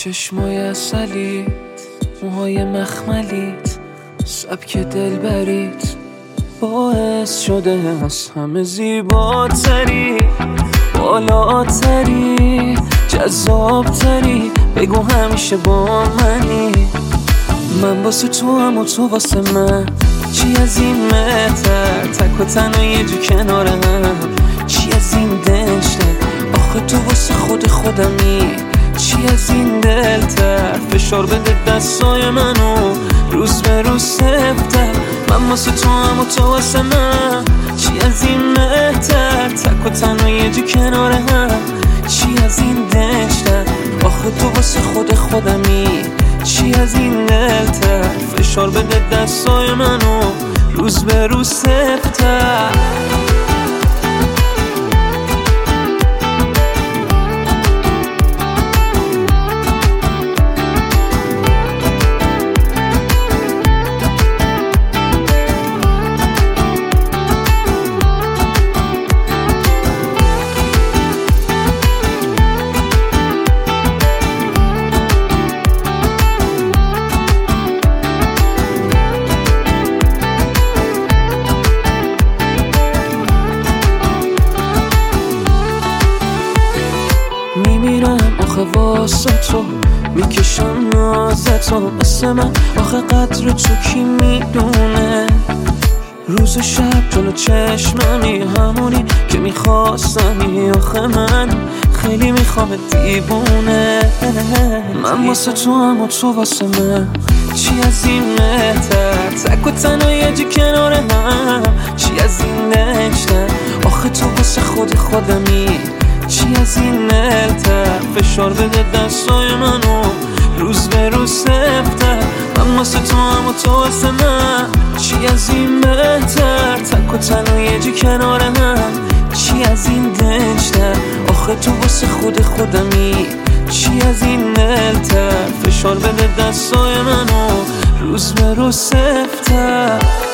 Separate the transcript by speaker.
Speaker 1: چشمای عسلیت، موهای مخملیت، سبک دلبریت باعث شده از همه زیباتری، بالاتری، جذابتری. بگو همیشه با منی. من واسه تو هم و تو واسه من، چی از این مهتر؟ تک و تنها یه جو کنار هم، چی از این دشته؟ آخه تو واسه خودمی، چی از این دلتر؟ فشار بده دستای منو روز به روز سفتر. من واسه تو هم و تو واسه من، چی از این مهتر؟ تک و تنها یه جو کنار هم، چی از این دشته؟ آخه تو واسه خودمی، چی از این دلتر؟ فشار بده دستای منو روز به روز سفتر. میمیرم آخه واسه تو، میکشم نازتو مثل من. آخه قدر تو کی میدونه؟ روز و شب جلو چشممی، همونی که میخواستمی. آخه من خیلی میخوام دیوونه. من واسه تو هم و تو واسه من، چی از این مهتر؟ تک و تنها یه جو کنار هم، چی از این دشته؟ آخه تو واسه خودمی، چی از این دلتر؟ فشار بده دستای منو روز به روز سفتر. من واسه تو هم و تو واسه من، چی از این بهتر؟ تک و تنها یه جو کنار هم، چی از این دشته؟ آخه تو واسه خودمی، چی از این دلتر؟ فشار بده دستای منو روز به روز سفتر.